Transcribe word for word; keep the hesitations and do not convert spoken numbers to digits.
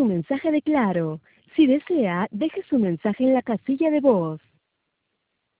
mensaje de Claro. Si desea, deje su mensaje en la casilla de voz.